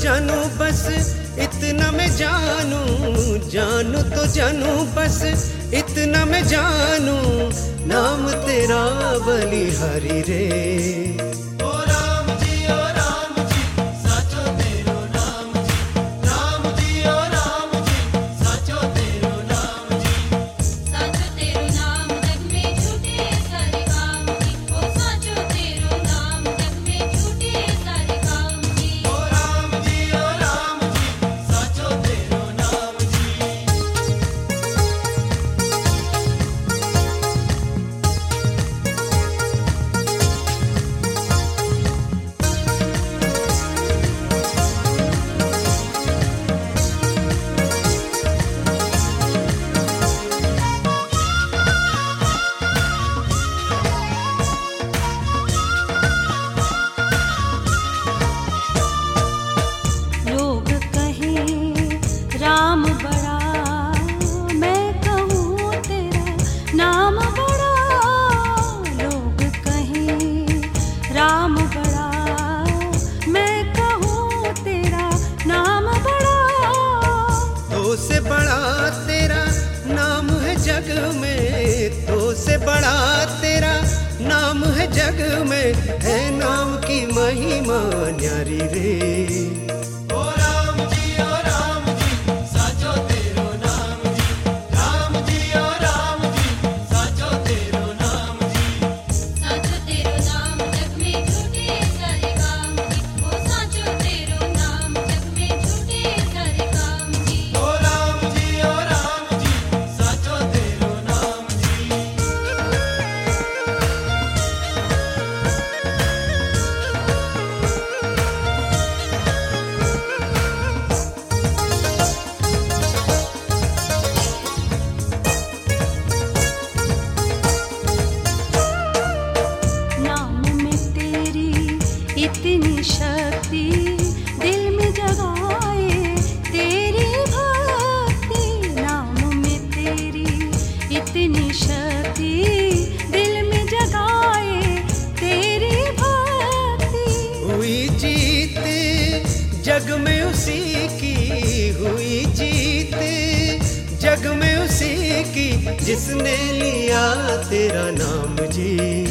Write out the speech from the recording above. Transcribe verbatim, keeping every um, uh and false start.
जानू बस इतना मैं जानू, जानू तो जानू बस इतना मैं जानू, नाम तेरा बलिहारी रे। ओ राम जी ओ राम जी साचो तेरो नाम जी, राम जी ओ राम जी साचो तेरो नाम जी, साचो तेरो नाम जग में झूठे सारे काम जी, ओ साचो तेरो नाम जग में झूठे सारे काम जी। ओ राम जी ओ राम जी साचो तेरो नाम जी। लोग कहें राम बड़ा, मैं कहूँ तेरा नाम बड़ा। लोग कहें राम बड़ा, मैं कहूँ तेरा नाम बड़ा। तो से बड़ा तेरा नाम है जग में, तो से बड़ा तेरा नाम है जग में, है नाम की महिमा न्यारी रे। ओ राम जी ओ राम जी साचो तेरो नाम जी, राम जी ओ राम जी साचो तेरो नाम जी, साचो तेरो नाम जग में झूठे सारे काम जी, ओ साचो तेरो नाम जग में झूठे सारे काम जी। ओ राम जी ओ राम जी साचो तेरो नाम जी। नाम में तेरी इतनी शक्ति, दिल में जगाए तेरी भक्ति। नाम में तेरी इतनी शक्ति, दिल में जगाए तेरी भक्ति। हुई जीत जग में उसी की, हुई जीत जग में उसी की, जिसने लिया तेरा नाम जी।